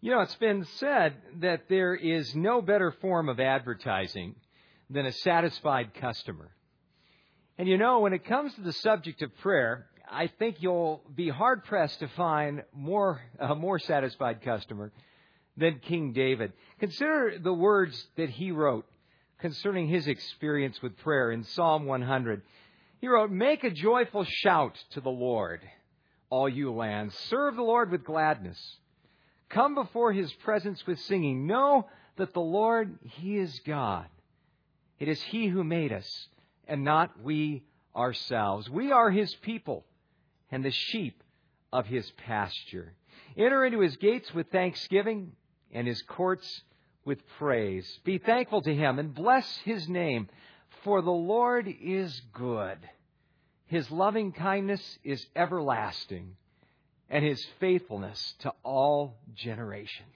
You know, it's been said that there is no better form of advertising than a satisfied customer. And you know, when it comes to the subject of prayer, I think you'll be hard-pressed to find a more satisfied customer than King David. Consider the words that he wrote concerning his experience with prayer in Psalm 100. He wrote, "Make a joyful shout to the Lord, all you lands. Serve the Lord with gladness. Come before His presence with singing. Know that the Lord, He is God. It is He who made us, and not we ourselves. We are His people, and the sheep of His pasture. Enter into His gates with thanksgiving, and His courts with praise. Be thankful to Him, and bless His name, for the Lord is good. His loving kindness is everlasting, and His faithfulness to all generations."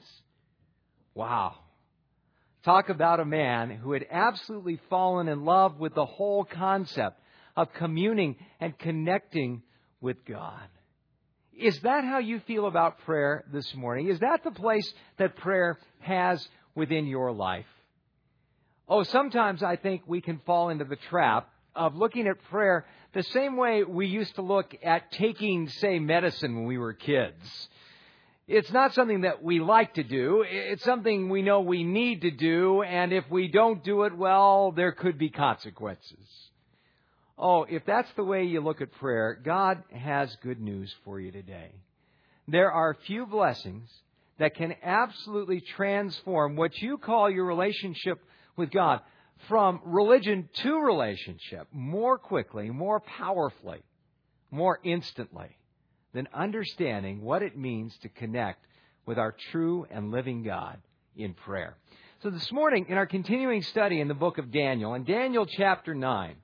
Wow. Talk about a man who had absolutely fallen in love with the whole concept of communing and connecting with God. Is that how you feel about prayer this morning? Is that the place that prayer has within your life? Oh, sometimes I think we can fall into the trap of looking at prayer the same way we used to look at taking, say, medicine when we were kids. It's not something that we like to do. It's something we know we need to do, and if we don't do it, well, there could be consequences. Oh, if that's the way you look at prayer, God has good news for you today. There are few blessings that can absolutely transform what you call your relationship with God from religion to relationship more quickly, more powerfully, more instantly than understanding what it means to connect with our true and living God in prayer. So this morning, in our continuing study in the book of Daniel, in Daniel chapter 9,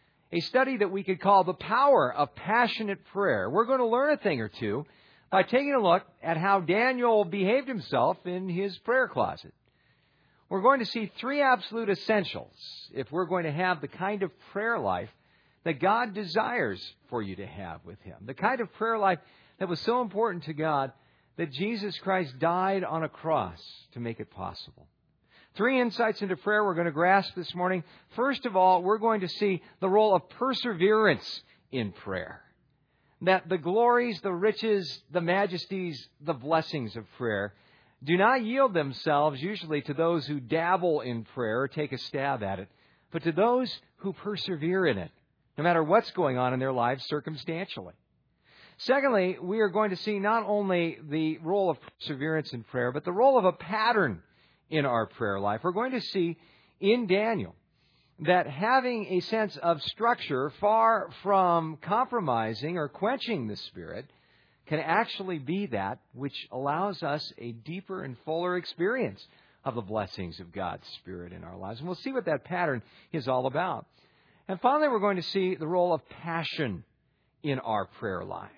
a study that we could call the power of passionate prayer, we're going to learn a thing or two by taking a look at how Daniel behaved himself in his prayer closet. We're going to see three absolute essentials if we're going to have the kind of prayer life that God desires for you to have with Him. The kind of prayer life that was so important to God that Jesus Christ died on a cross to make it possible. Three insights into prayer we're going to grasp this morning. First of all, we're going to see the role of perseverance in prayer. That the glories, the riches, the majesties, the blessings of prayer do not yield themselves usually to those who dabble in prayer or take a stab at it, but to those who persevere in it, no matter what's going on in their lives circumstantially. Secondly, we are going to see not only the role of perseverance in prayer, but the role of a pattern in our prayer life. We're going to see in Daniel that having a sense of structure far from compromising or quenching the Spirit can actually be that which allows us a deeper and fuller experience of the blessings of God's Spirit in our lives. And we'll see what that pattern is all about. And finally, we're going to see the role of passion in our prayer lives.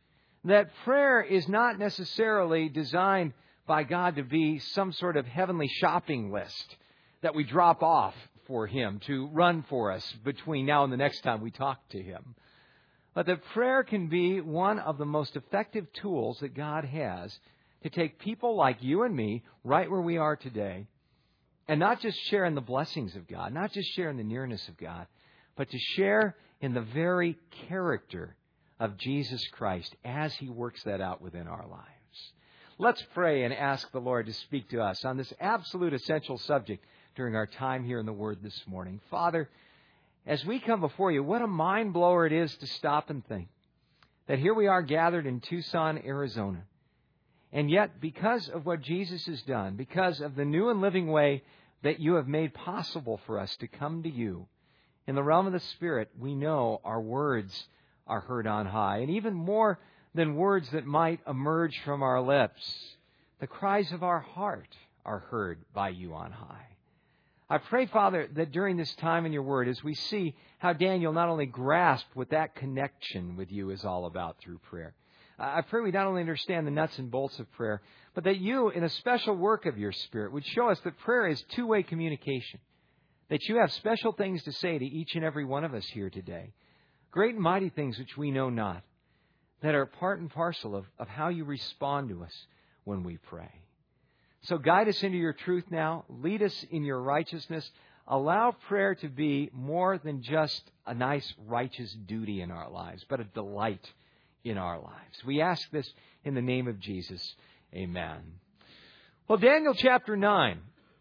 That prayer is not necessarily designed by God to be some sort of heavenly shopping list that we drop off for Him to run for us between now and the next time we talk to Him. But that prayer can be one of the most effective tools that God has to take people like you and me right where we are today and not just share in the blessings of God, not just share in the nearness of God, but to share in the very character of Jesus Christ as He works that out within our lives. Let's pray and ask the Lord to speak to us on this absolute essential subject during our time here in the Word this morning. Father, as we come before You, what a mind blower it is to stop and think that here we are gathered in Tucson, Arizona. And yet, because of what Jesus has done, because of the new and living way that You have made possible for us to come to You, in the realm of the Spirit, we know our words are heard on high. And even more than words that might emerge from our lips, the cries of our heart are heard by You on high. I pray, Father, that during this time in Your Word, as we see how Daniel not only grasped what that connection with You is all about through prayer, I pray we not only understand the nuts and bolts of prayer, but that You, in a special work of Your Spirit, would show us that prayer is two-way communication, that You have special things to say to each and every one of us here today, great and mighty things which we know not, that are part and parcel of how You respond to us when we pray. So guide us into your truth now. Lead us in your righteousness. Allow prayer to be more than just a nice righteous duty in our lives, but a delight in our lives. We ask this in the name of Jesus. Amen. Well, Daniel chapter 9,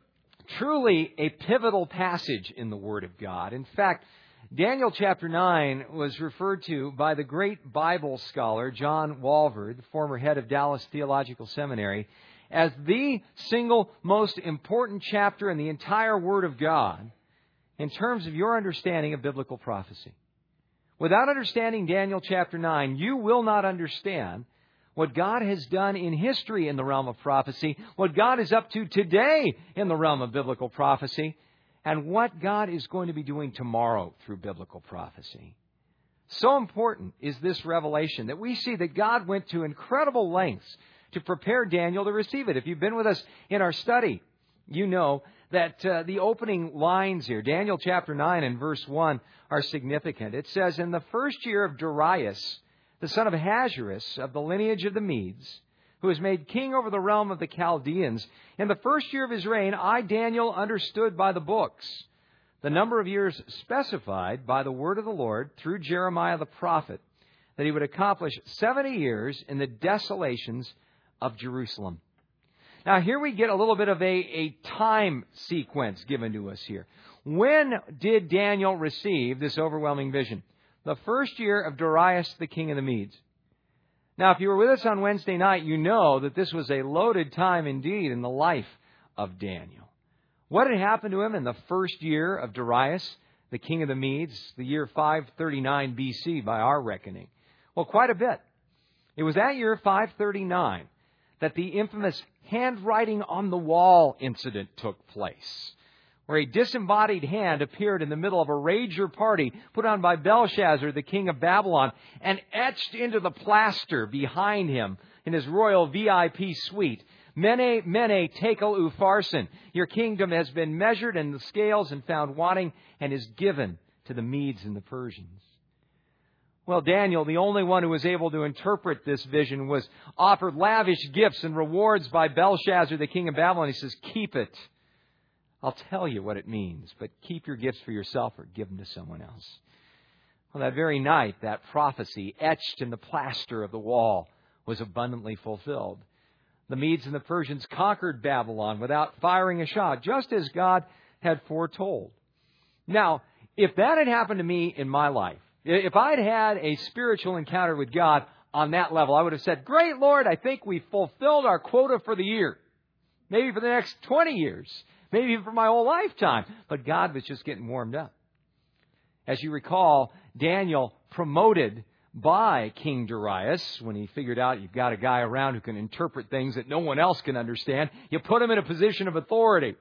truly a pivotal passage in the Word of God. In fact, Daniel chapter 9 was referred to by the great Bible scholar John Walvoord, the former head of Dallas Theological Seminary, as the single most important chapter in the entire Word of God in terms of your understanding of biblical prophecy. Without understanding Daniel chapter 9, you will not understand what God has done in history in the realm of prophecy, what God is up to today in the realm of biblical prophecy, and what God is going to be doing tomorrow through biblical prophecy. So important is this revelation that we see that God went to incredible lengths to prepare Daniel to receive it. If you've been with us in our study, you know that the opening lines here, Daniel chapter 9 and verse 1, are significant. It says, "In the first year of Darius, the son of Ahasuerus, of the lineage of the Medes, who was made king over the realm of the Chaldeans, in the first year of his reign, I, Daniel, understood by the books the number of years specified by the word of the Lord through Jeremiah the prophet, that he would accomplish 70 years in the desolations of Jerusalem." Now, here we get a little bit of a time sequence given to us here. When did Daniel receive this overwhelming vision? The first year of Darius, the king of the Medes. Now, if you were with us on Wednesday night, you know that this was a loaded time indeed in the life of Daniel. What had happened to him in the first year of Darius, the king of the Medes, the year 539 BC by our reckoning? Well, quite a bit. It was that year, 539, that the infamous handwriting on the wall incident took place, where a disembodied hand appeared in the middle of a rager party put on by Belshazzar, the king of Babylon, and etched into the plaster behind him in his royal VIP suite, "Mene, mene, tekel upharsin. Your kingdom has been measured in the scales and found wanting, and is given to the Medes and the Persians." Well, Daniel, the only one who was able to interpret this vision, was offered lavish gifts and rewards by Belshazzar, the king of Babylon. He says, "Keep it. I'll tell you what it means, but keep your gifts for yourself or give them to someone else." Well, that very night, that prophecy etched in the plaster of the wall was abundantly fulfilled. The Medes and the Persians conquered Babylon without firing a shot, just as God had foretold. Now, if that had happened to me in my life, if I'd had a spiritual encounter with God on that level, I would have said, "Great, Lord, I think we've fulfilled our quota for the year. Maybe for the next 20 years. Maybe even for my whole lifetime." But God was just getting warmed up. As you recall, Daniel, promoted by King Darius, when he figured out you've got a guy around who can interpret things that no one else can understand, you put him in a position of authority.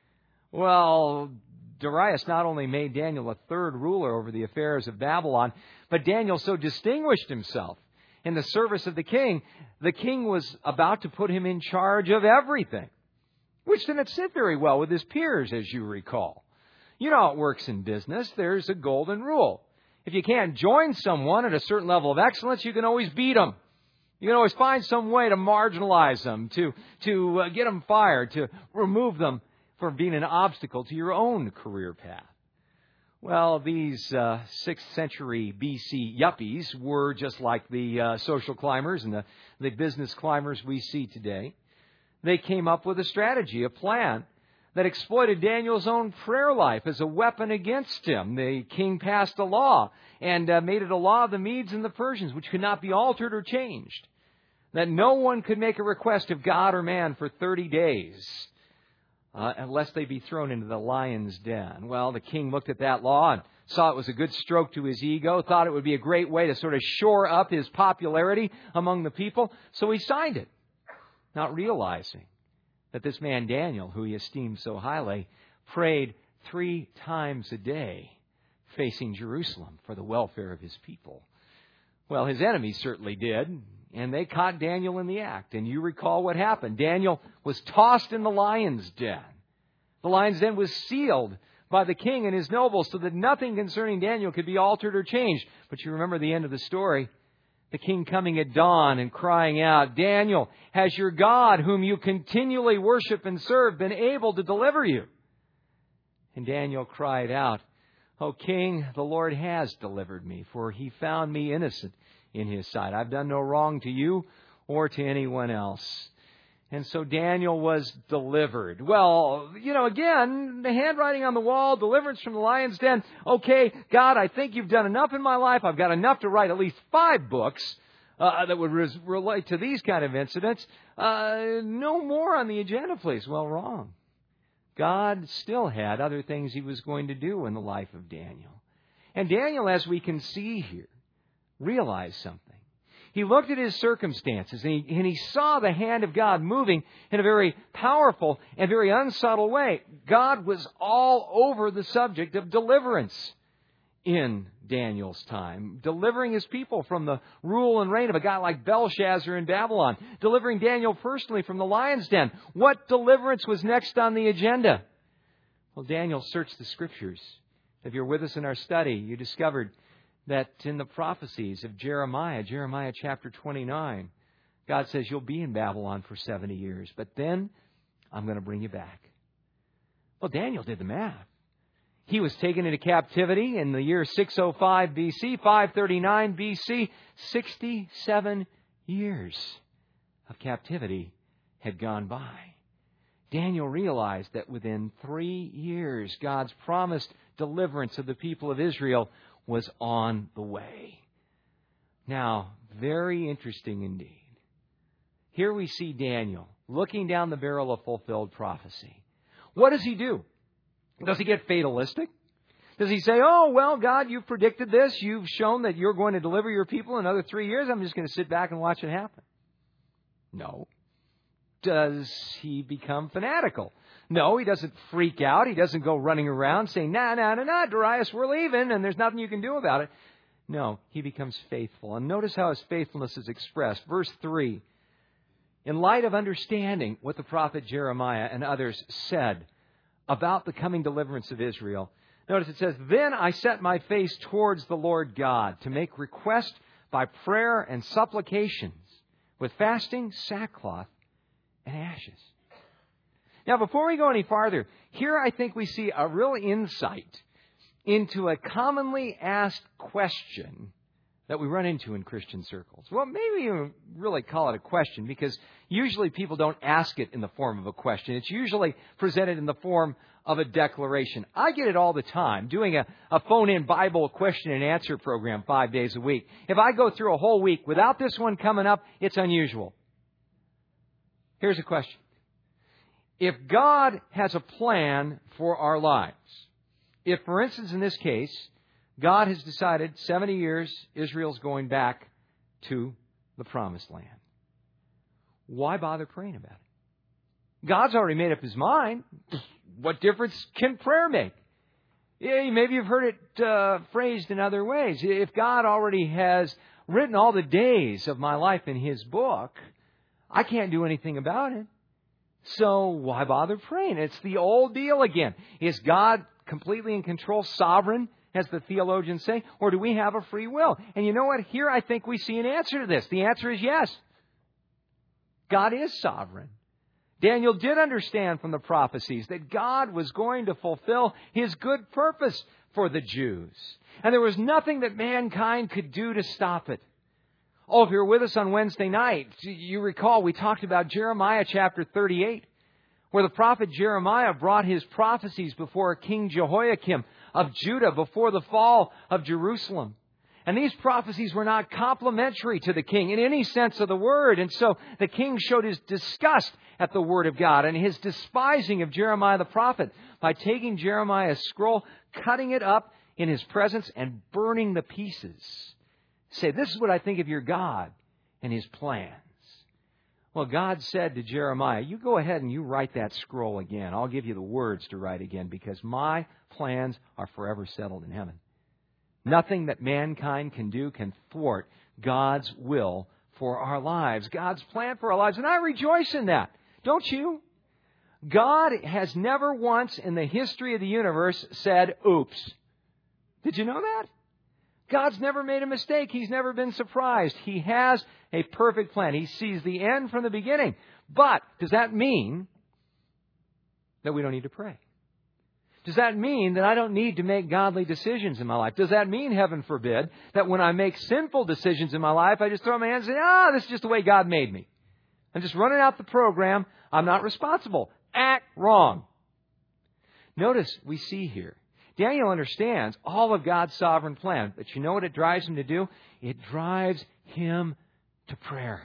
Well, Darius not only made Daniel a third ruler over the affairs of Babylon, but Daniel so distinguished himself in the service of the king was about to put him in charge of everything, which didn't sit very well with his peers, as you recall. You know how it works in business. There's a golden rule. If you can't join someone at a certain level of excellence, you can always beat them. You can always find some way to marginalize them, to get them fired, to remove them from being an obstacle to your own career path. Well, these 6th century BC yuppies were just like the social climbers and the business climbers we see today. They came up with a strategy, a plan that exploited Daniel's own prayer life as a weapon against him. The king passed a law and made it a law of the Medes and the Persians, which could not be altered or changed, that no one could make a request of God or man for 30 days. Unless they be thrown into the lion's den. Well, the king looked at that law and saw it was a good stroke to his ego, thought it would be a great way to sort of shore up his popularity among the people, so he signed it, not realizing that this man Daniel, who he esteemed so highly, prayed 3 times a day facing Jerusalem for the welfare of his people. Well, his enemies certainly did, and they caught Daniel in the act. And you recall what happened. Daniel was tossed in the lion's den. The lion's den was sealed by the king and his nobles so that nothing concerning Daniel could be altered or changed. But you remember the end of the story. The king coming at dawn and crying out, "Daniel, has your God, whom you continually worship and serve, been able to deliver you?" And Daniel cried out, "O king, the Lord has delivered me, for he found me innocent in his sight. I've done no wrong to you or to anyone else." And so Daniel was delivered. Well, again, the handwriting on the wall, deliverance from the lion's den. Okay, God, I think you've done enough in my life. I've got enough to write at least 5 books that would relate to these kind of incidents. No more on the agenda, please. Well, wrong. God still had other things he was going to do in the life of Daniel. And Daniel, as we can see here, realized something. He looked at his circumstances and he saw the hand of God moving in a very powerful and very unsubtle way. God was all over the subject of deliverance in Daniel's time, delivering his people from the rule and reign of a guy like Belshazzar in Babylon, delivering Daniel personally from the lion's den. What deliverance was next on the agenda? Well, Daniel searched the Scriptures. If you're with us in our study, you discovered that in the prophecies of Jeremiah chapter 29, God says, "You'll be in Babylon for 70 years, but then I'm going to bring you back." Well, Daniel did the math. He was taken into captivity in the year 605 BC, 539 BC. 67 years of captivity had gone by. Daniel realized that within 3 years, God's promised deliverance of the people of Israel was on the way. Now, very interesting indeed. Here we see Daniel looking down the barrel of fulfilled prophecy. What does he do? Does he get fatalistic? Does he say, "Oh, well, God, you've predicted this. You've shown that you're going to deliver your people in another 3 years. I'm just going to sit back and watch it happen"? No. Does he become fanatical? No, he doesn't freak out. He doesn't go running around saying, "Nah, Darius, we're leaving, and there's nothing you can do about it." No, he becomes faithful. And notice how his faithfulness is expressed. Verse 3, in light of understanding what the prophet Jeremiah and others said about the coming deliverance of Israel, notice it says, "Then I set my face towards the Lord God to make request by prayer and supplications with fasting, sackcloth, and ashes." Now, before we go any farther, here I think we see a real insight into a commonly asked question that we run into in Christian circles. Well, maybe you really call it a question, because usually people don't ask it in the form of a question. It's usually presented in the form of a declaration. I get it all the time, doing a phone-in Bible question and answer program 5 days a week. If I go through a whole week without this one coming up, it's unusual. Here's a question. If God has a plan for our lives, if, for instance, in this case, God has decided 70 years Israel's going back to the Promised Land, why bother praying about it? God's already made up his mind. What difference can prayer make? Yeah, maybe you've heard it phrased in other ways. If God already has written all the days of my life in his book, I can't do anything about it. So why bother praying? It's the old deal again. Is God completely in control, sovereign, as the theologians say, or do we have a free will? And you know what? Here I think we see an answer to this. The answer is yes. God is sovereign. Daniel did understand from the prophecies that God was going to fulfill his good purpose for the Jews. And there was nothing that mankind could do to stop it. Oh, if you were with us on Wednesday night, you recall we talked about Jeremiah chapter 38, where the prophet Jeremiah brought his prophecies before King Jehoiakim of Judah before the fall of Jerusalem. And these prophecies were not complimentary to the king in any sense of the word. And so the king showed his disgust at the word of God and his despising of Jeremiah the prophet by taking Jeremiah's scroll, cutting it up in his presence, and burning the pieces. Say, "This is what I think of your God and his plans." Well, God said to Jeremiah, "You go ahead and you write that scroll again. I'll give you the words to write again, because my plans are forever settled in heaven." Nothing that mankind can do can thwart God's will for our lives, God's plan for our lives. And I rejoice in that. Don't you? God has never once in the history of the universe said, "Oops." Did you know that? God's never made a mistake. He's never been surprised. He has a perfect plan. He sees the end from the beginning. But does that mean that we don't need to pray? Does that mean that I don't need to make godly decisions in my life? Does that mean, heaven forbid, that when I make sinful decisions in my life, I just throw my hands and say, this is just the way God made me. I'm just running out the program. I'm not responsible. Act wrong. Notice we see here, Daniel understands all of God's sovereign plan. But you know what it drives him to do? It drives him to prayer.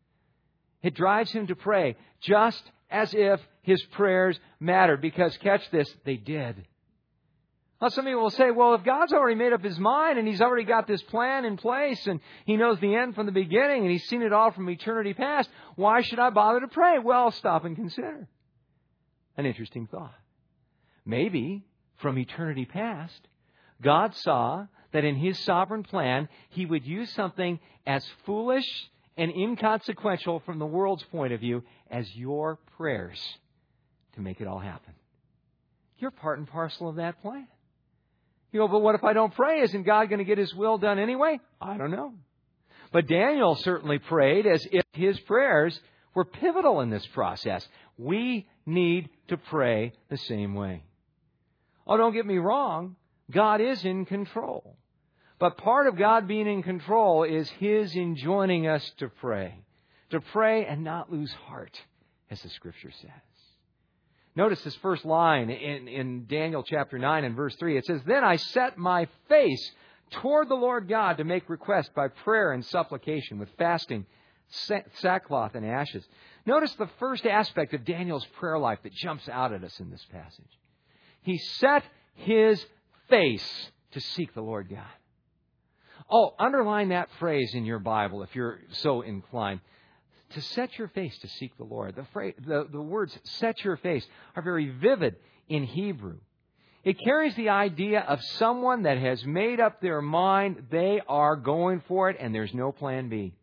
It drives him to pray just as if his prayers mattered. Because, catch this, they did. Now, some people will say, well, if God's already made up His mind and He's already got this plan in place and He knows the end from the beginning and He's seen it all from eternity past, why should I bother to pray? Well, stop and consider. An interesting thought. Maybe from eternity past, God saw that in His sovereign plan, He would use something as foolish and inconsequential from the world's point of view as your prayers to make it all happen. You're part and parcel of that plan. You go, but what if I don't pray? Isn't God going to get His will done anyway? I don't know. But Daniel certainly prayed as if his prayers were pivotal in this process. We need to pray the same way. Oh, don't get me wrong. God is in control. But part of God being in control is His enjoining us to pray. To pray and not lose heart, as the Scripture says. Notice this first line in Daniel chapter 9 and verse 3. It says, Then I set my face toward the Lord God to make request by prayer and supplication with fasting, sackcloth, and ashes. Notice the first aspect of Daniel's prayer life that jumps out at us in this passage. He set his face to seek the Lord God. Oh, underline that phrase in your Bible if you're so inclined. To set your face to seek the Lord. The words set your face are very vivid in Hebrew. It carries the idea of someone that has made up their mind. They are going for it and there's no plan B.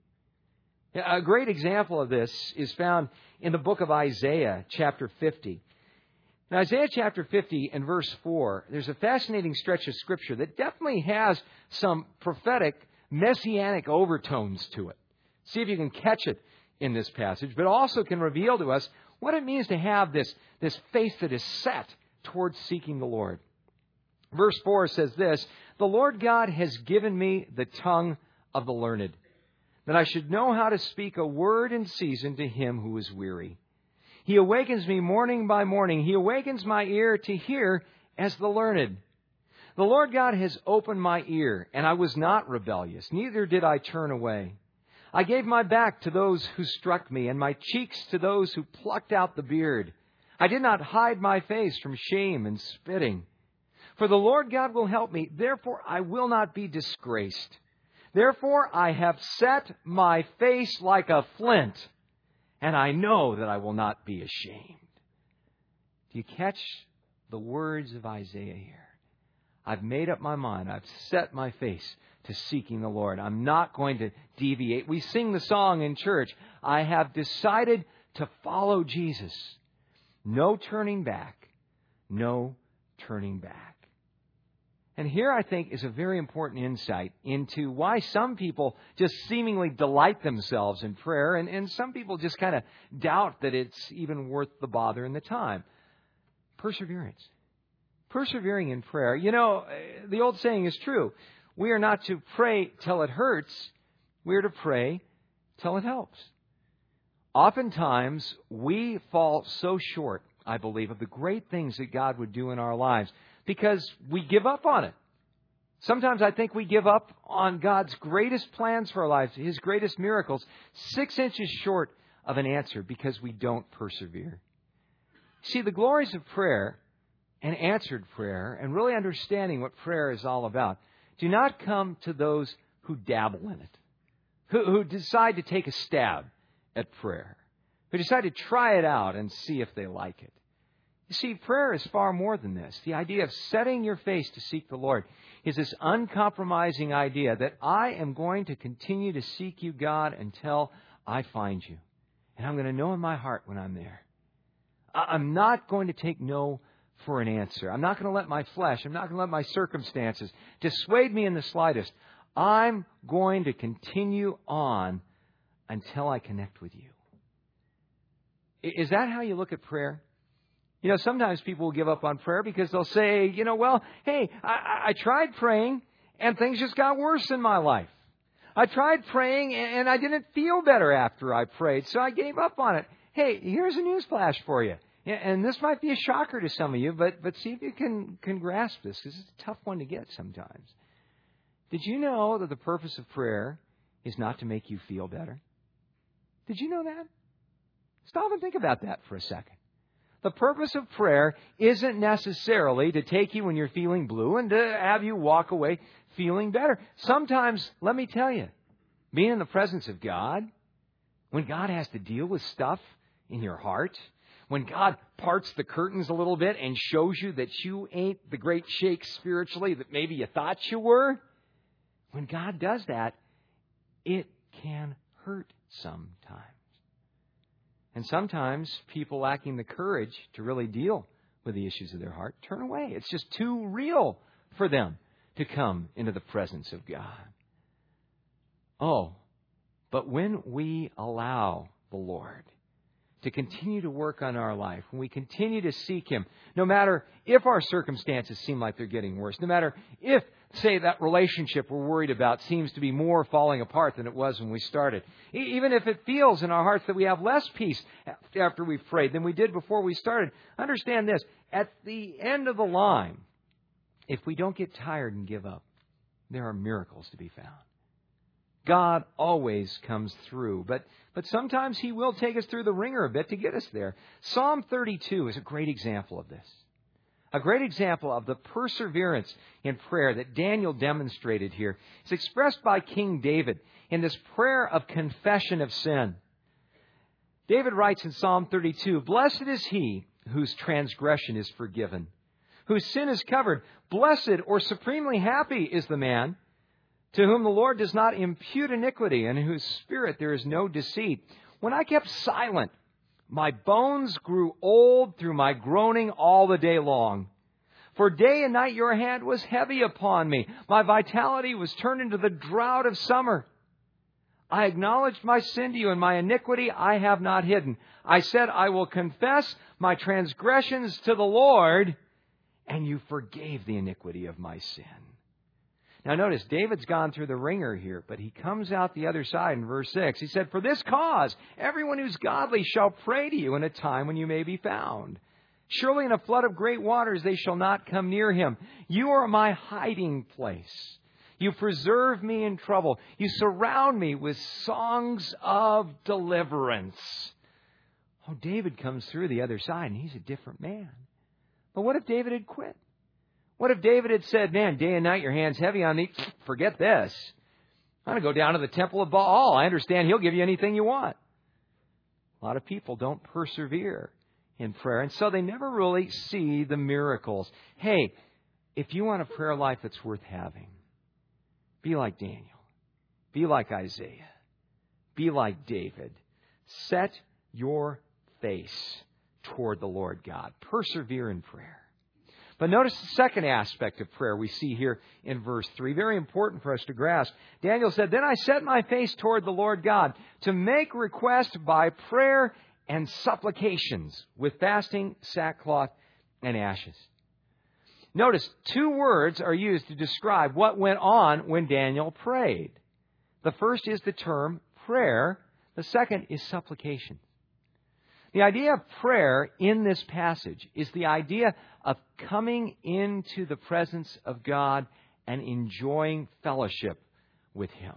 A great example of this is found in the book of Isaiah chapter 50. In Isaiah chapter 50 and verse 4, there's a fascinating stretch of Scripture that definitely has some prophetic, messianic overtones to it. See if you can catch it in this passage, but also can reveal to us what it means to have this face that is set towards seeking the Lord. Verse 4 says this, The Lord God has given me the tongue of the learned, that I should know how to speak a word in season to him who is weary. He awakens me morning by morning. He awakens my ear to hear as the learned. The Lord God has opened my ear, and I was not rebellious, neither did I turn away. I gave my back to those who struck me, and my cheeks to those who plucked out the beard. I did not hide my face from shame and spitting. For the Lord God will help me, therefore I will not be disgraced. Therefore I have set my face like a flint, and I know that I will not be ashamed. Do you catch the words of Isaiah here? I've made up my mind. I've set my face to seeking the Lord. I'm not going to deviate. We sing the song in church, I have decided to follow Jesus. No turning back. No turning back. And here, I think, is a very important insight into why some people just seemingly delight themselves in prayer, and some people just kind of doubt that it's even worth the bother and the time. Perseverance. Persevering in prayer. You know, the old saying is true. We are not to pray till it hurts. We are to pray till it helps. Oftentimes, we fall so short, I believe, of the great things that God would do in our lives because we give up on it. Sometimes I think we give up on God's greatest plans for our lives, His greatest miracles, 6 inches short of an answer because we don't persevere. See, the glories of prayer and answered prayer and really understanding what prayer is all about do not come to those who dabble in it, who decide to take a stab at prayer, who decide to try it out and see if they like it. You see, prayer is far more than this. The idea of setting your face to seek the Lord is this uncompromising idea that I am going to continue to seek you, God, until I find you. And I'm going to know in my heart when I'm there. I'm not going to take no for an answer. I'm not going to let my flesh, I'm not going to let my circumstances dissuade me in the slightest. I'm going to continue on until I connect with you. Is that how you look at prayer? You know, sometimes people will give up on prayer because they'll say, hey, I tried praying and things just got worse in my life. I tried praying and I didn't feel better after I prayed, so I gave up on it. Hey, here's a newsflash for you. And this might be a shocker to some of you, but see if you can grasp this, because it's a tough one to get sometimes. Did you know that the purpose of prayer is not to make you feel better? Did you know that? Stop and think about that for a second. The purpose of prayer isn't necessarily to take you when you're feeling blue and to have you walk away feeling better. Sometimes, let me tell you, being in the presence of God, when God has to deal with stuff in your heart, when God parts the curtains a little bit and shows you that you ain't the great shake spiritually that maybe you thought you were, when God does that, it can hurt sometimes. And sometimes people lacking the courage to really deal with the issues of their heart turn away. It's just too real for them to come into the presence of God. Oh, but when we allow the Lord to continue to work on our life, when we continue to seek Him, no matter if our circumstances seem like they're getting worse, no matter if, say, that relationship we're worried about seems to be more falling apart than it was when we started, even if it feels in our hearts that we have less peace after we've prayed than we did before we started, understand this, at the end of the line, if we don't get tired and give up, there are miracles to be found. God always comes through, but sometimes He will take us through the ringer a bit to get us there. Psalm 32 is a great example of this. A great example of the perseverance in prayer that Daniel demonstrated here. It's expressed by King David in this prayer of confession of sin. David writes in Psalm 32, "Blessed is he whose transgression is forgiven, whose sin is covered. Blessed or supremely happy is the man to whom the Lord does not impute iniquity, and in whose spirit there is no deceit. When I kept silent, my bones grew old through my groaning all the day long. For day and night your hand was heavy upon me. My vitality was turned into the drought of summer. I acknowledged my sin to you, and my iniquity I have not hidden. I said, I will confess my transgressions to the Lord, and you forgave the iniquity of my sin." Now notice, David's gone through the ringer here, but he comes out the other side in verse 6. He said, "For this cause, everyone who's godly shall pray to you in a time when you may be found. Surely in a flood of great waters they shall not come near him. You are my hiding place. You preserve me in trouble. You surround me with songs of deliverance." Oh, David comes through the other side, and he's a different man. But what if David had quit? What if David had said, "Man, day and night your hand's heavy on me. Forget this. I'm going to go down to the temple of Baal. I understand he'll give you anything you want." A lot of people don't persevere in prayer, and so they never really see the miracles. Hey, if you want a prayer life that's worth having, be like Daniel. Be like Isaiah. Be like David. Set your face toward the Lord God. Persevere in prayer. But notice the second aspect of prayer we see here in verse 3. Very important for us to grasp. Daniel said, "Then I set my face toward the Lord God to make request by prayer and supplications with fasting, sackcloth, and ashes." Notice, two words are used to describe what went on when Daniel prayed. The first is the term prayer. The second is supplication. The idea of prayer in this passage is the idea of coming into the presence of God and enjoying fellowship with Him.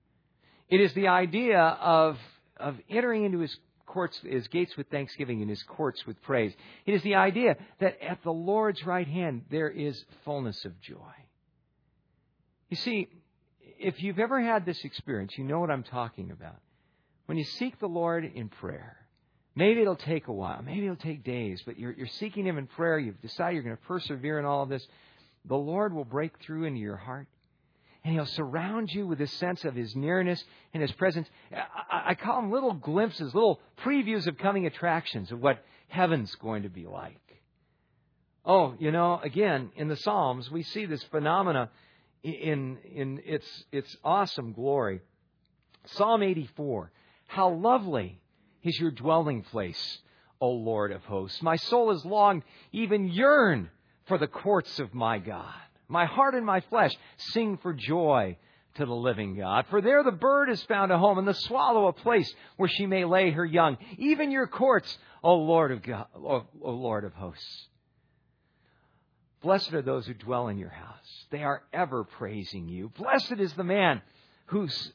It is the idea of entering into His courts, His gates with thanksgiving and His courts with praise. It is the idea that at the Lord's right hand there is fullness of joy. You see, if you've ever had this experience, you know what I'm talking about. When you seek the Lord in prayer, maybe it'll take a while. Maybe it'll take days. But you're seeking Him in prayer. You've decided you're going to persevere in all of this. The Lord will break through into your heart. And He'll surround you with a sense of His nearness and His presence. I call them little glimpses, little previews of coming attractions of what heaven's going to be like. Oh, again, in the Psalms, we see this phenomena in its awesome glory. Psalm 84. How lovely is your dwelling place, O Lord of hosts. My soul has longed, even yearned, for the courts of my God. My heart and my flesh sing for joy to the living God. For there the bird has found a home, and the swallow a place where she may lay her young. Even your courts, O Lord of God, O Lord of hosts. Blessed are those who dwell in your house. They are ever praising you. Blessed is the man whose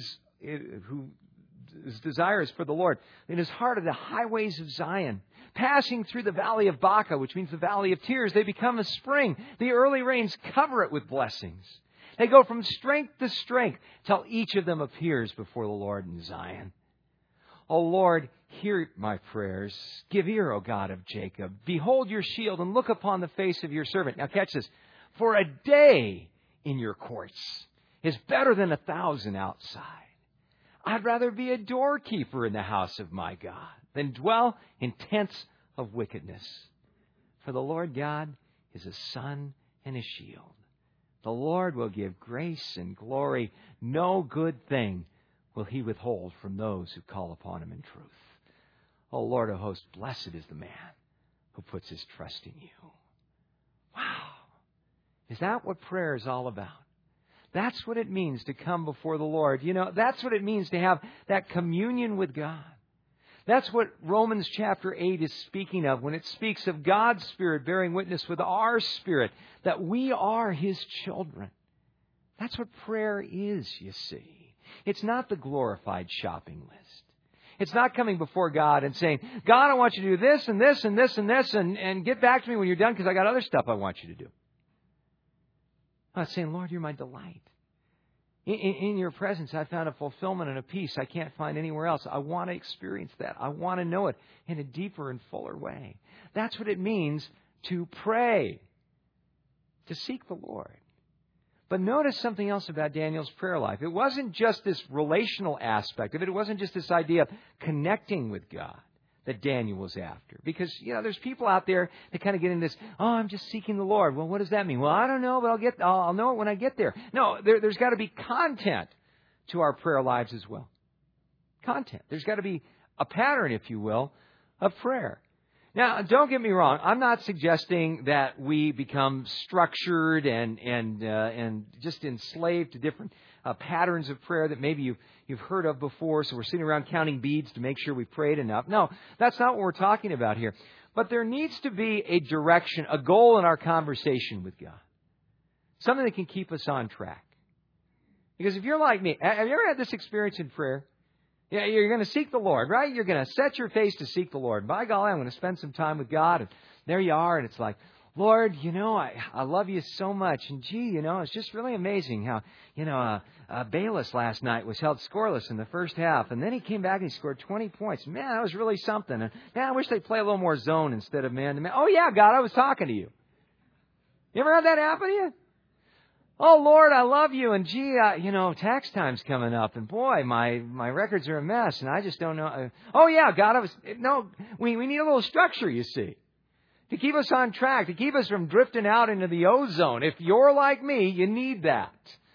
desire is for the Lord. In his heart are the highways of Zion. Passing through the valley of Baca, which means the valley of tears, they become a spring. The early rains cover it with blessings. They go from strength to strength till each of them appears before the Lord in Zion. O Lord, hear my prayers. Give ear, O God of Jacob. Behold your shield and look upon the face of your servant. Now catch this. For a day in your courts is better than 1,000 outside. I'd rather be a doorkeeper in the house of my God than dwell in tents of wickedness. For the Lord God is a sun and a shield. The Lord will give grace and glory. No good thing will He withhold from those who call upon Him in truth. O Lord of hosts, blessed is the man who puts his trust in you. Wow. Is that what prayer is all about? That's what it means to come before the Lord. You know, that's what it means to have that communion with God. That's what Romans chapter 8 is speaking of when it speaks of God's Spirit bearing witness with our spirit that we are His children. That's what prayer is, you see. It's not the glorified shopping list. It's not coming before God and saying, God, I want you to do this and this and this and this and get back to me when you're done because I got other stuff I want you to do. I'm not saying, Lord, you're my delight. In your presence, I found a fulfillment and a peace I can't find anywhere else. I want to experience that. I want to know it in a deeper and fuller way. That's what it means to pray, to seek the Lord. But notice something else about Daniel's prayer life. It wasn't just this relational aspect of it. It wasn't just this idea of connecting with God that Daniel was after. Because, you know, there's people out there that kind of get in this, I'm just seeking the Lord. Well, what does that mean? Well, I don't know, but I'll know it when I get there. No, there's got to be content to our prayer lives as well. Content. There's got to be a pattern, if you will, of prayer. Now, don't get me wrong. I'm not suggesting that we become structured and just enslaved to different patterns of prayer that maybe you've heard of before. So we're sitting around counting beads to make sure we prayed enough. No, that's not what we're talking about here. But there needs to be a direction, a goal in our conversation with God. Something that can keep us on track. Because if you're like me, have you ever had this experience in prayer? Yeah, you're going to seek the Lord, right? You're going to set your face to seek the Lord. By golly, I'm going to spend some time with God. And there you are. And it's like, Lord, you know, I love you so much. And gee, you know, it's just really amazing how, you know, Bayless last night was held scoreless in the first half. And then he came back and he scored 20 points. Man, that was really something. And man, I wish they'd play a little more zone instead of man to man. Oh, yeah, God, I was talking to you. You ever had that happen to you? Oh, Lord, I love you. And gee, you know, tax time's coming up. And boy, my records are a mess. And I just don't know. Oh, yeah, God, we need a little structure, you see, to keep us on track, to keep us from drifting out into the ozone. If you're like me, you need that.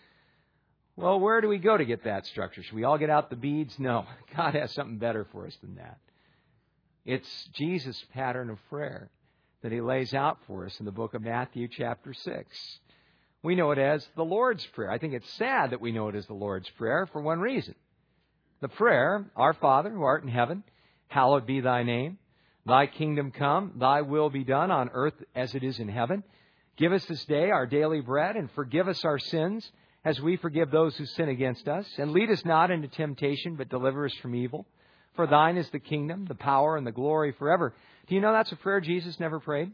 Well, where do we go to get that structure? Should we all get out the beads? No, God has something better for us than that. It's Jesus' pattern of prayer that He lays out for us in the book of Matthew chapter 6. We know it as the Lord's Prayer. I think it's sad that we know it as the Lord's Prayer for one reason. The prayer, Our Father who art in heaven, hallowed be thy name. Thy kingdom come, thy will be done on earth as it is in heaven. Give us this day our daily bread and forgive us our sins as we forgive those who sin against us. And lead us not into temptation, but deliver us from evil. For thine is the kingdom, the power, and the glory forever. Do you know that's a prayer Jesus never prayed?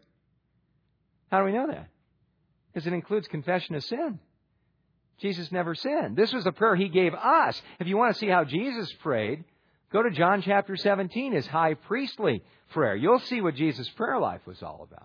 How do we know that? Because it includes confession of sin. Jesus never sinned. This was the prayer He gave us. If you want to see how Jesus prayed, go to John chapter 17, His high priestly prayer. You'll see what Jesus' prayer life was all about.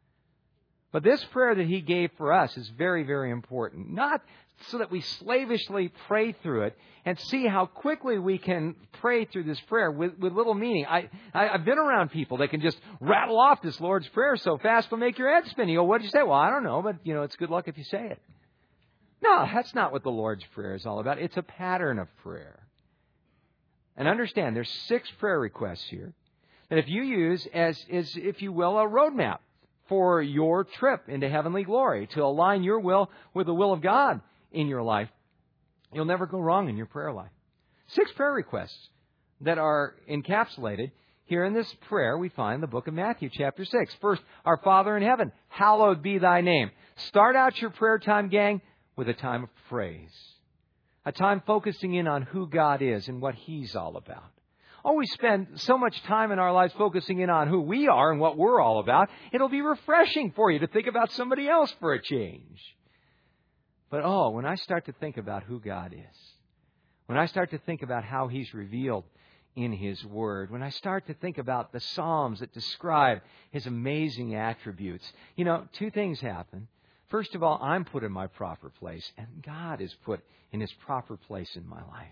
But this prayer that He gave for us is very, very important. Not so that we slavishly pray through it and see how quickly we can pray through this prayer with little meaning. I've been around people that can just rattle off this Lord's Prayer so fast it'll make your head spin. You go, what did you say? Well, I don't know, but, you know, it's good luck if you say it. No, that's not what the Lord's Prayer is all about. It's a pattern of prayer. And understand, there's 6 prayer requests here that if you use as if you will, a roadmap for your trip into heavenly glory, to align your will with the will of God in your life, you'll never go wrong in your prayer life. 6 prayer requests that are encapsulated here in this prayer we find in the book of Matthew chapter 6. First, our Father in heaven, hallowed be thy name. Start out your prayer time, gang, with a time of praise. A time focusing in on who God is and what He's all about. Oh, we spend so much time in our lives focusing in on who we are and what we're all about. It'll be refreshing for you to think about somebody else for a change. But when I start to think about who God is, when I start to think about how He's revealed in His Word, when I start to think about the Psalms that describe His amazing attributes, 2 things happen. First of all, I'm put in my proper place, and God is put in His proper place in my life.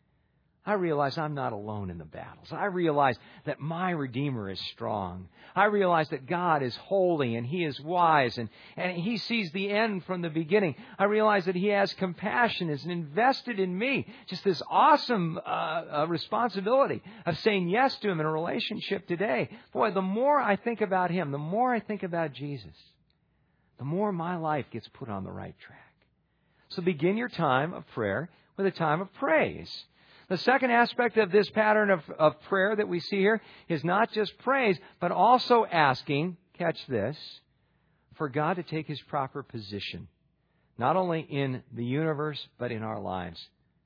I realize I'm not alone in the battles. I realize that my Redeemer is strong. I realize that God is holy and He is wise and He sees the end from the beginning. I realize that He has compassion, is invested in me. Just this awesome responsibility of saying yes to Him in a relationship today. Boy, the more I think about Him, the more I think about Jesus, the more my life gets put on the right track. So begin your time of prayer with a time of praise. The second aspect of this pattern of prayer that we see here is not just praise, but also asking, catch this, for God to take His proper position, not only in the universe, but in our lives.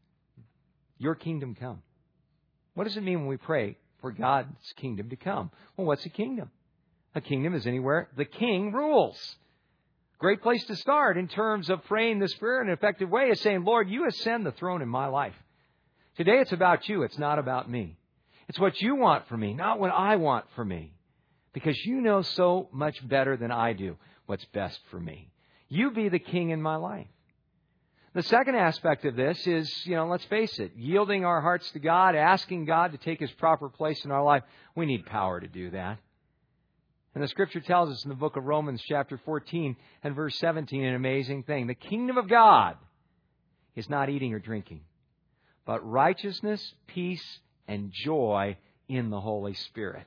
Your kingdom come. What does it mean when we pray for God's kingdom to come? Well, what's a kingdom? A kingdom is anywhere the king rules. Great place to start in terms of praying this prayer in an effective way is saying, Lord, You ascend the throne in my life. Today it's about You. It's not about me. It's what You want for me, not what I want for me. Because You know so much better than I do what's best for me. You be the king in my life. The second aspect of this is, let's face it, yielding our hearts to God, asking God to take His proper place in our life. We need power to do that. And the Scripture tells us in the book of Romans chapter 14 and verse 17 an amazing thing. The kingdom of God is not eating or drinking, but righteousness, peace, and joy in the Holy Spirit.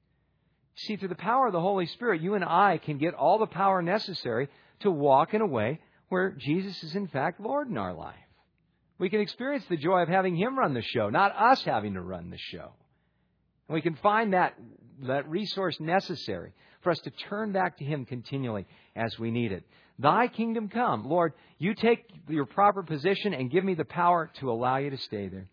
See, through the power of the Holy Spirit, you and I can get all the power necessary to walk in a way where Jesus is in fact Lord in our life. We can experience the joy of having Him run the show, not us having to run the show. And we can find that resource necessary for us to turn back to Him continually as we need it. Thy kingdom come. Lord, You take Your proper position and give me the power to allow You to stay there.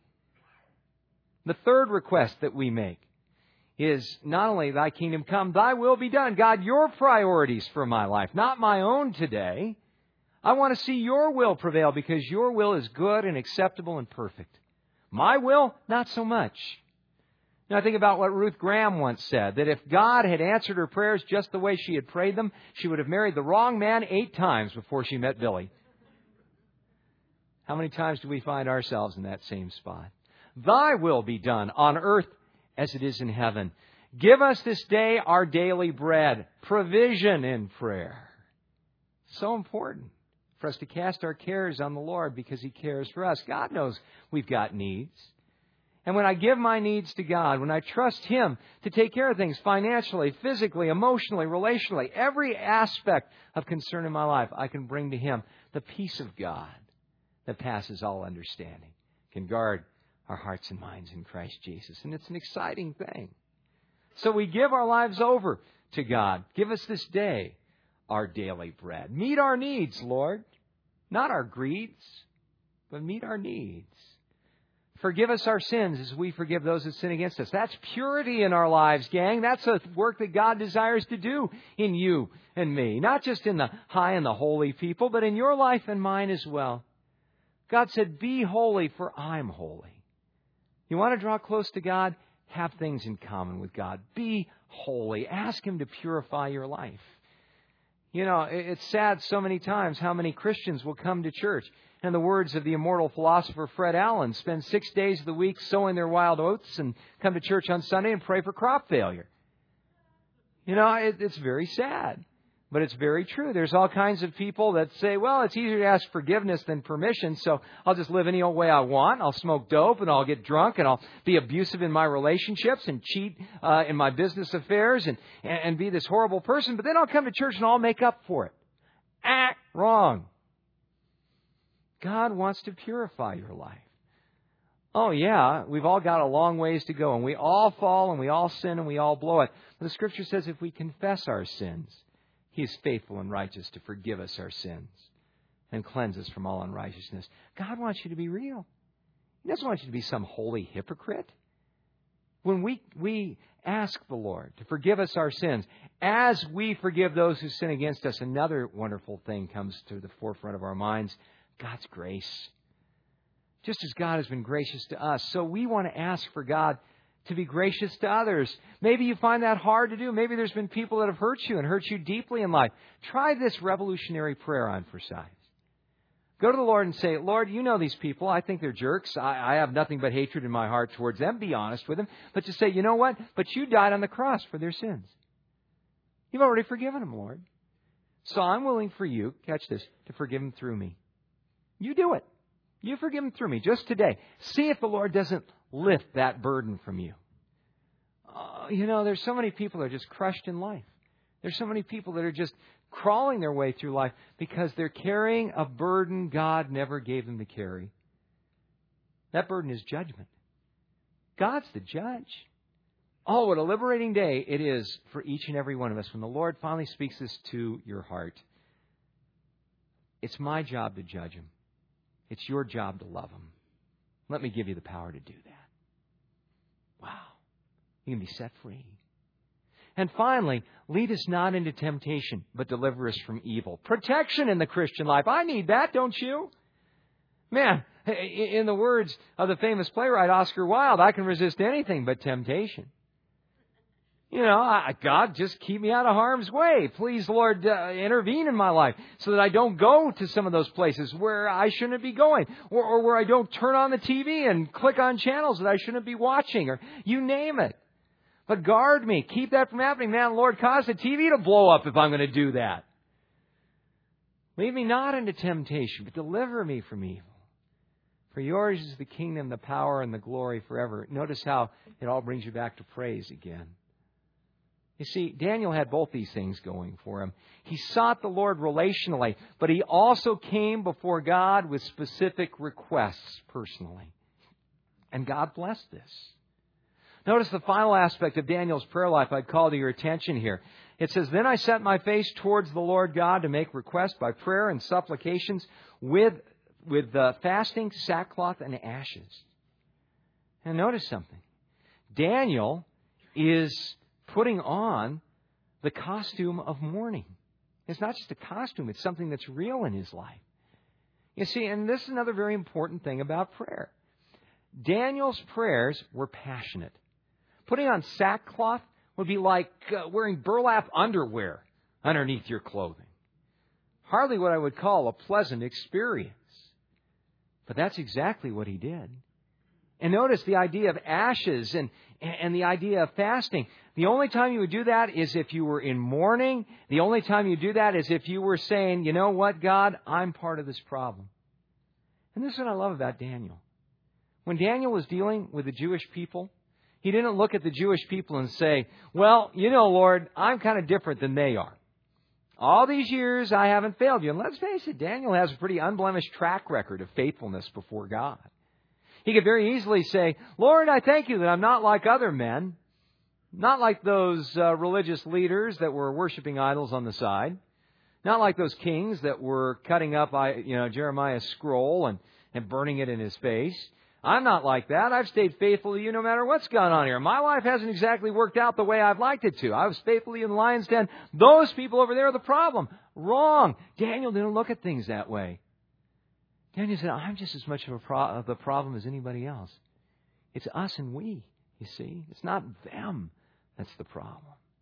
The third request that we make is not only Thy kingdom come, Thy will be done. God, Your priorities for my life, not my own today. I want to see Your will prevail because Your will is good and acceptable and perfect. My will, not so much. Now, think about what Ruth Graham once said, that if God had answered her prayers just the way she had prayed them, she would have married the wrong man 8 times before she met Billy. How many times do we find ourselves in that same spot? Thy will be done on earth as it is in heaven. Give us this day our daily bread. Provision in prayer. So important for us to cast our cares on the Lord because He cares for us. God knows we've got needs. And when I give my needs to God, when I trust Him to take care of things financially, physically, emotionally, relationally, every aspect of concern in my life, I can bring to Him the peace of God that passes all understanding, can guard our hearts and minds in Christ Jesus. And it's an exciting thing. So we give our lives over to God. Give us this day our daily bread. Meet our needs, Lord. Not our greeds, but meet our needs. Forgive us our sins as we forgive those that sin against us. That's purity in our lives, gang. That's a work that God desires to do in you and me. Not just in the high and the holy people, but in your life and mine as well. God said, be holy for I'm holy. You want to draw close to God? Have things in common with God. Be holy. Ask Him to purify your life. It's sad so many times how many Christians will come to church. In the words of the immortal philosopher Fred Allen, spend 6 days of the week sowing their wild oats and come to church on Sunday and pray for crop failure. It's very sad. But it's very true. There's all kinds of people that say, well, it's easier to ask forgiveness than permission, so I'll just live any old way I want. I'll smoke dope and I'll get drunk and I'll be abusive in my relationships and cheat in my business affairs and be this horrible person. But then I'll come to church and I'll make up for it. Wrong. God wants to purify your life. Oh, yeah, we've all got a long ways to go, and we all fall, and we all sin, and we all blow it. But the Scripture says if we confess our sins, He is faithful and righteous to forgive us our sins and cleanse us from all unrighteousness. God wants you to be real. He doesn't want you to be some holy hypocrite. When we ask the Lord to forgive us our sins, as we forgive those who sin against us, another wonderful thing comes to the forefront of our minds: God's grace. Just as God has been gracious to us, so we want to ask for God to be gracious to others. Maybe you find that hard to do. Maybe there's been people that have hurt you and hurt you deeply in life. Try this revolutionary prayer on for size. Go to the Lord and say, Lord, you know these people. I think they're jerks. I have nothing but hatred in my heart towards them. Be honest with them. But to say, you know what? But you died on the cross for their sins. You've already forgiven them, Lord. So I'm willing for you, catch this, to forgive them through me. You do it. You forgive them through me just today. See if the Lord doesn't lift that burden from you. There's so many people that are just crushed in life. There's so many people that are just crawling their way through life because they're carrying a burden God never gave them to carry. That burden is judgment. God's the judge. Oh, what a liberating day it is for each and every one of us when the Lord finally speaks this to your heart. It's my job to judge him. It's your job to love him. Let me give you the power to do that. Wow. You can be set free. And finally, lead us not into temptation, but deliver us from evil. Protection in the Christian life. I need that, don't you? Man, in the words of the famous playwright Oscar Wilde, I can resist anything but temptation. God, just keep me out of harm's way. Please, Lord, intervene in my life so that I don't go to some of those places where I shouldn't be going, or where I don't turn on the TV and click on channels that I shouldn't be watching, or you name it. But guard me. Keep that from happening. Man, Lord, cause the TV to blow up if I'm going to do that. Lead me not into temptation, but deliver me from evil. For yours is the kingdom, the power, and the glory forever. Notice how it all brings you back to praise again. You see, Daniel had both these things going for him. He sought the Lord relationally, but he also came before God with specific requests personally. And God blessed this. Notice the final aspect of Daniel's prayer life I'd call to your attention here. It says, Then I set my face towards the Lord God to make request by prayer and supplications with fasting, sackcloth, and ashes. And notice something. Daniel is putting on the costume of mourning. It's not just a costume, it's something that's real in his life. You see, and this is another very important thing about prayer. Daniel's prayers were passionate. Putting on sackcloth would be like wearing burlap underwear underneath your clothing. Hardly what I would call a pleasant experience. But that's exactly what he did. And notice the idea of ashes and the idea of fasting. The only time you would do that is if you were in mourning. The only time you do that is if you were saying, you know what, God, I'm part of this problem. And this is what I love about Daniel. When Daniel was dealing with the Jewish people, he didn't look at the Jewish people and say, well, Lord, I'm kind of different than they are. All these years I haven't failed you. And let's face it, Daniel has a pretty unblemished track record of faithfulness before God. He could very easily say, Lord, I thank you that I'm not like other men, not like those religious leaders that were worshiping idols on the side, not like those kings that were cutting up Jeremiah's scroll and burning it in his face. I'm not like that. I've stayed faithful to you no matter what's gone on here. My life hasn't exactly worked out the way I've liked it to. I was faithful to you in the lion's den. Those people over there are the problem. Wrong. Daniel didn't look at things that way. Daniel said, I'm just as much of the problem as anybody else. It's us and we, you see. It's not them that's the problem.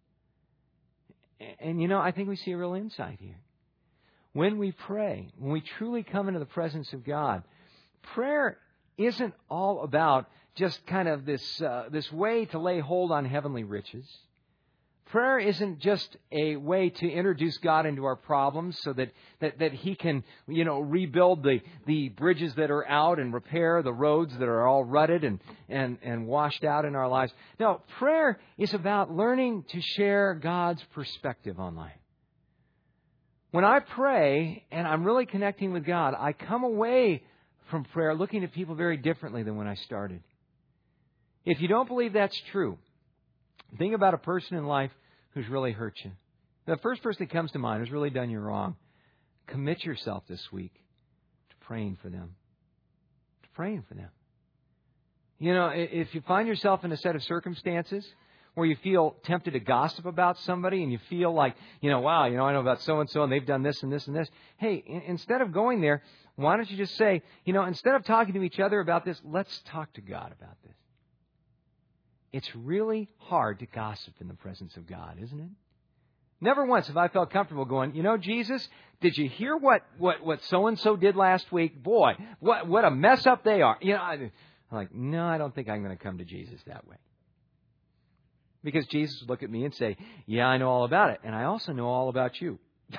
And, I think we see a real insight here. When we pray, when we truly come into the presence of God, prayer isn't all about just kind of this way to lay hold on heavenly riches. prayer isn't just a way to introduce God into our problems so that He can, rebuild the bridges that are out and repair the roads that are all rutted and washed out in our lives. No, prayer is about learning to share God's perspective on life. When I pray and I'm really connecting with God, I come away from prayer looking at people very differently than when I started. If you don't believe that's true, think about a person in life who's really hurt you. The first person that comes to mind who's really done you wrong. Commit yourself this week to praying for them. To praying for them. If you find yourself in a set of circumstances where you feel tempted to gossip about somebody and you feel like, wow, I know about so-and-so and they've done this and this and this. Hey, instead of going there, why don't you just say, instead of talking to each other about this, let's talk to God about this. It's really hard to gossip in the presence of God, isn't it? Never once have I felt comfortable going, Jesus, did you hear what so-and-so did last week? Boy, what a mess up they are. I'm like, no, I don't think I'm going to come to Jesus that way. Because Jesus would look at me and say, yeah, I know all about it. And I also know all about you.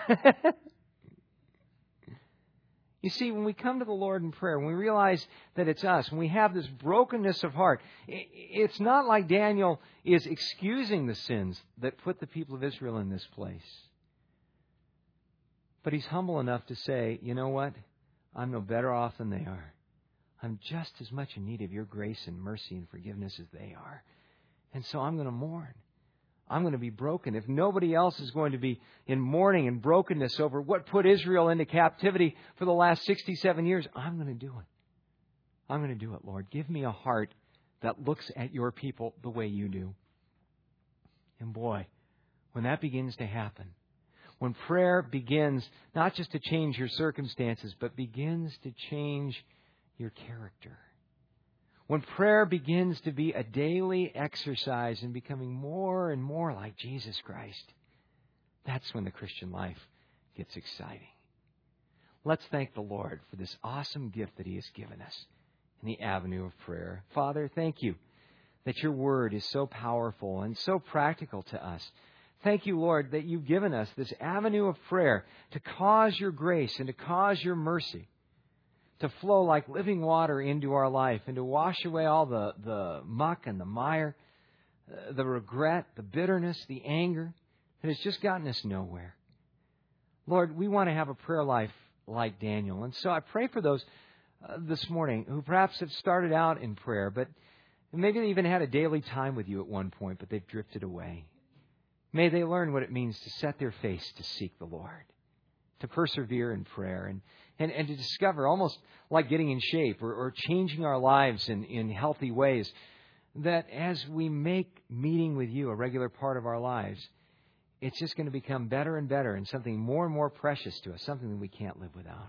You see, when we come to the Lord in prayer, when we realize that it's us, when we have this brokenness of heart, it's not like Daniel is excusing the sins that put the people of Israel in this place. But he's humble enough to say, you know what? I'm no better off than they are. I'm just as much in need of your grace and mercy and forgiveness as they are. And so I'm going to mourn. I'm going to be broken. If nobody else is going to be in mourning and brokenness over what put Israel into captivity for the last 67 years, I'm going to do it. I'm going to do it, Lord. Give me a heart that looks at your people the way you do. And boy, when that begins to happen, when prayer begins not just to change your circumstances, but begins to change your character, when prayer begins to be a daily exercise in becoming more and more like Jesus Christ, that's when the Christian life gets exciting. Let's thank the Lord for this awesome gift that He has given us in the avenue of prayer. Father, thank you that your word is so powerful and so practical to us. Thank you, Lord, that you've given us this avenue of prayer to cause your grace and to cause your mercy to flow like living water into our life and to wash away all the muck and the mire, the regret, the bitterness, the anger that has just gotten us nowhere. Lord, we want to have a prayer life like Daniel. And so I pray for those this morning who perhaps have started out in prayer, but maybe they even had a daily time with you at one point, but they've drifted away. May they learn what it means to set their face to seek the Lord, to persevere in prayer, and to discover, almost like getting in shape or changing our lives in healthy ways, that as we make meeting with you a regular part of our lives, it's just going to become better and better and something more and more precious to us, something that we can't live without.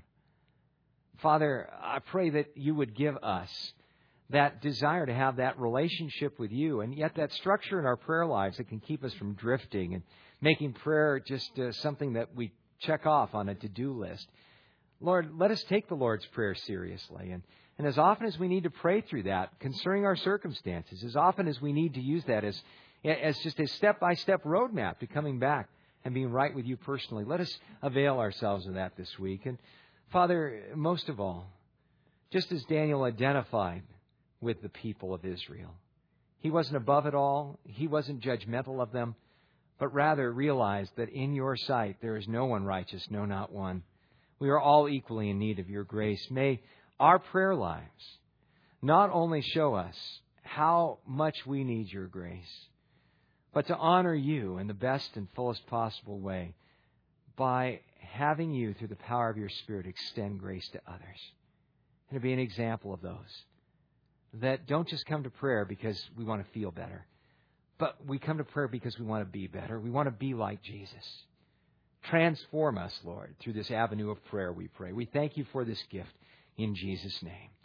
Father, I pray that you would give us that desire to have that relationship with you, and yet that structure in our prayer lives that can keep us from drifting and making prayer just something that we check off on a to-do list. Lord, let us take the Lord's Prayer seriously. And as often as we need to pray through that concerning our circumstances, as often as we need to use that as just a step-by-step roadmap to coming back and being right with you personally, let us avail ourselves of that this week. And Father, most of all, just as Daniel identified with the people of Israel, he wasn't above it all. He wasn't judgmental of them, but rather realized that in your sight there is no one righteous, no, not one. We are all equally in need of your grace. May our prayer lives not only show us how much we need your grace, but to honor you in the best and fullest possible way by having you, through the power of your Spirit, extend grace to others. And to be an example of those that don't just come to prayer because we want to feel better, but we come to prayer because we want to be better. We want to be like Jesus. Transform us, Lord, through this avenue of prayer, we pray. We thank you for this gift in Jesus' name.